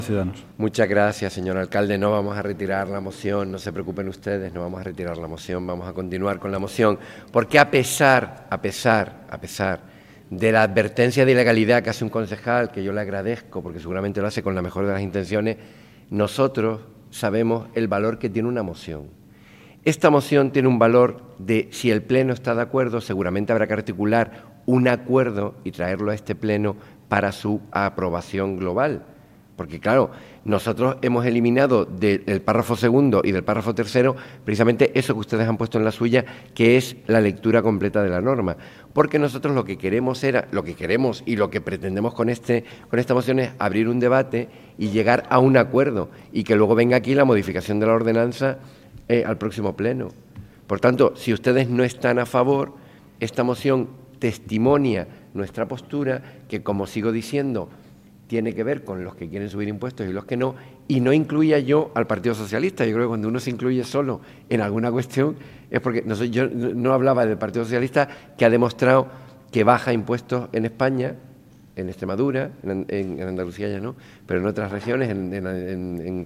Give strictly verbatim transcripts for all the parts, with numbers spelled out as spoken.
Ciudadanos. Muchas gracias, señor alcalde. No vamos a retirar la moción, no se preocupen ustedes, no vamos a retirar la moción, vamos a continuar con la moción, porque a pesar, a pesar, a pesar de la advertencia de ilegalidad que hace un concejal, que yo le agradezco, porque seguramente lo hace con la mejor de las intenciones, nosotros sabemos el valor que tiene una moción. Esta moción tiene un valor de, si el Pleno está de acuerdo, seguramente habrá que articular un acuerdo y traerlo a este Pleno para su aprobación global. Porque, claro, nosotros hemos eliminado del párrafo segundo y del párrafo tercero precisamente eso que ustedes han puesto en la suya, que es la lectura completa de la norma. Porque nosotros lo que queremos era, lo que queremos y lo que pretendemos con, este, con esta moción es abrir un debate y llegar a un acuerdo y que luego venga aquí la modificación de la ordenanza eh, al próximo Pleno. Por tanto, si ustedes no están a favor, esta moción testimonia nuestra postura, que, como sigo diciendo, tiene que ver con los que quieren subir impuestos y los que no, y no incluya yo al Partido Socialista. Yo creo que cuando uno se incluye solo en alguna cuestión es porque no soy, yo no hablaba del Partido Socialista, que ha demostrado que baja impuestos en España, en Extremadura, en, en, en Andalucía ya no, pero en otras regiones, en, en, en,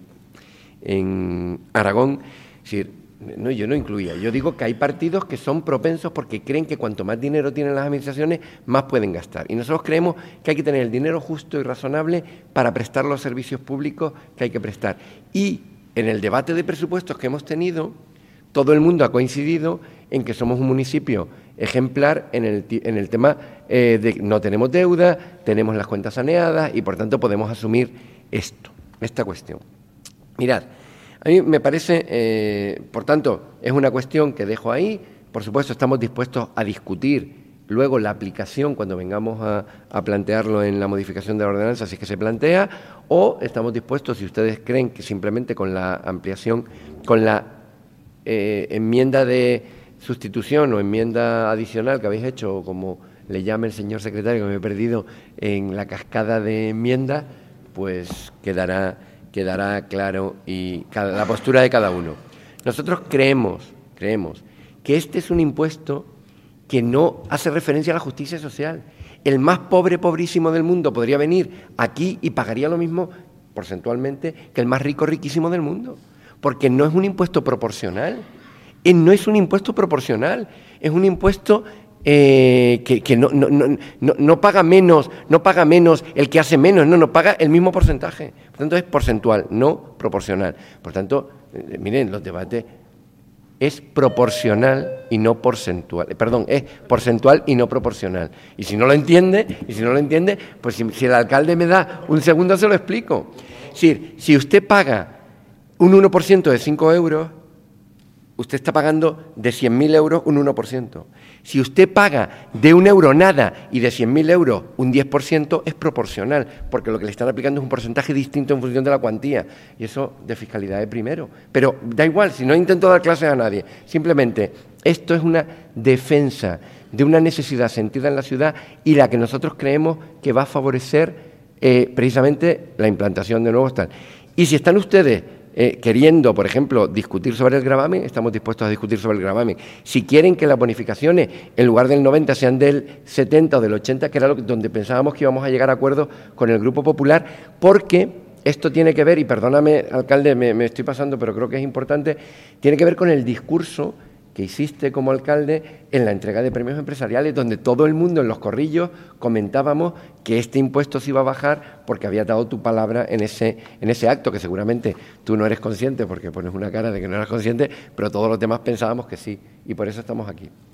en Aragón. Es decir, no, yo no incluía. Yo digo que hay partidos que son propensos porque creen que cuanto más dinero tienen las administraciones, más pueden gastar. Y nosotros creemos que hay que tener el dinero justo y razonable para prestar los servicios públicos que hay que prestar. Y en el debate de presupuestos que hemos tenido, todo el mundo ha coincidido en que somos un municipio ejemplar en el, en el tema eh, de no tenemos deuda, tenemos las cuentas saneadas y, por tanto, podemos asumir esto, esta cuestión. Mirad, a mí me parece, eh, por tanto, es una cuestión que dejo ahí. Por supuesto, estamos dispuestos a discutir luego la aplicación cuando vengamos a, a plantearlo en la modificación de la ordenanza, si es que se plantea, o estamos dispuestos, si ustedes creen que simplemente con la ampliación, con la eh, enmienda de sustitución o enmienda adicional que habéis hecho, o como le llame el señor secretario, que me he perdido en la cascada de enmiendas, pues quedará... quedará claro y cada, la postura de cada uno. Nosotros creemos, creemos que este es un impuesto que no hace referencia a la justicia social. El más pobre, pobrísimo del mundo podría venir aquí y pagaría lo mismo porcentualmente que el más rico, riquísimo del mundo, porque no es un impuesto proporcional. No es un impuesto proporcional, es un impuesto Eh, que, que no, no, no, no, no paga menos, no paga menos el que hace menos, no, no paga el mismo porcentaje. Por tanto, es porcentual, no proporcional. Por tanto, eh, miren, los debates es proporcional y no porcentual. Eh, perdón, es porcentual y no proporcional. Y si no lo entiende, y si no lo entiende, pues si, si el alcalde me da un segundo se lo explico. Es decir, si usted paga un uno por ciento de cinco euros, usted está pagando de cien mil euros un uno por ciento. Si usted paga de un euro nada y de cien mil euros un diez por ciento, es proporcional, porque lo que le están aplicando es un porcentaje distinto en función de la cuantía. Y eso de fiscalidad es primero. Pero da igual, si no intento dar clases a nadie. Simplemente, esto es una defensa de una necesidad sentida en la ciudad y la que nosotros creemos que va a favorecer eh, precisamente la implantación de nuevos tal. Y si están ustedes Eh, queriendo, por ejemplo, discutir sobre el gravamen, estamos dispuestos a discutir sobre el gravamen. Si quieren que las bonificaciones, en lugar del noventa, sean del setenta o del ochenta, que era lo que, donde pensábamos que íbamos a llegar a acuerdos con el Grupo Popular, porque esto tiene que ver, y perdóname, alcalde, me, me estoy pasando, pero creo que es importante, tiene que ver con el discurso que hiciste como alcalde en la entrega de premios empresariales, donde todo el mundo en los corrillos comentábamos que este impuesto se iba a bajar porque había dado tu palabra en ese, en ese acto, que seguramente tú no eres consciente porque pones una cara de que no eras consciente, pero todos los demás pensábamos que sí, y por eso estamos aquí.